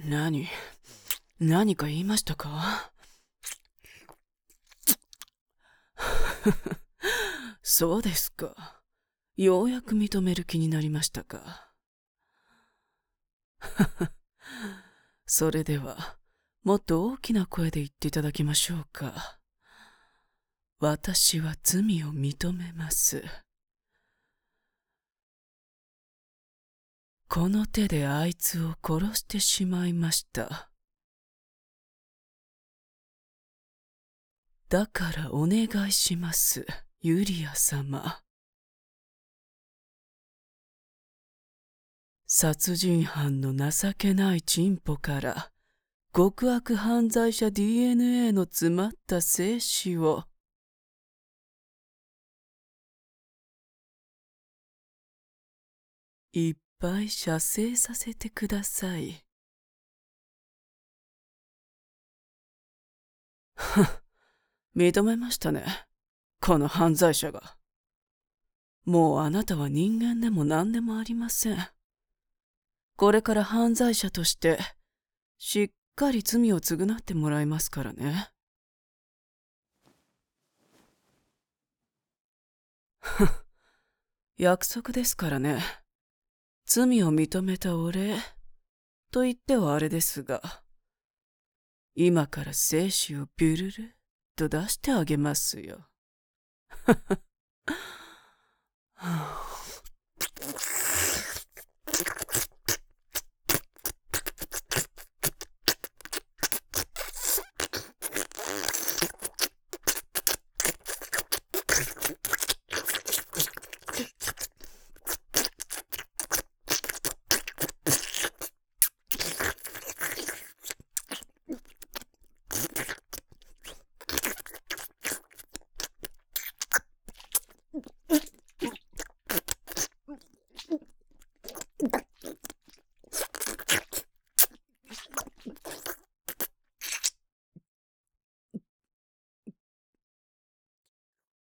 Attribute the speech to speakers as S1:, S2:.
S1: 何か言いましたか？そうですか。ようやく認める気になりましたか。それでは、もっと大きな声で言っていただきましょうか。私は罪を認めます。この手であいつを殺してしまいました。だからお願いします、ユリア様。殺人犯の情けないチンポから極悪犯罪者 DNA の詰まった精子をいっぱい射精させてください。認めましたね、この犯罪者が。もうあなたは人間でも何でもありません。これから犯罪者としてしっかり罪を償ってもらいますからね。約束ですからね。罪を認めたお礼と言ってはあれですが、今から精子をビュルルと出してあげますよ。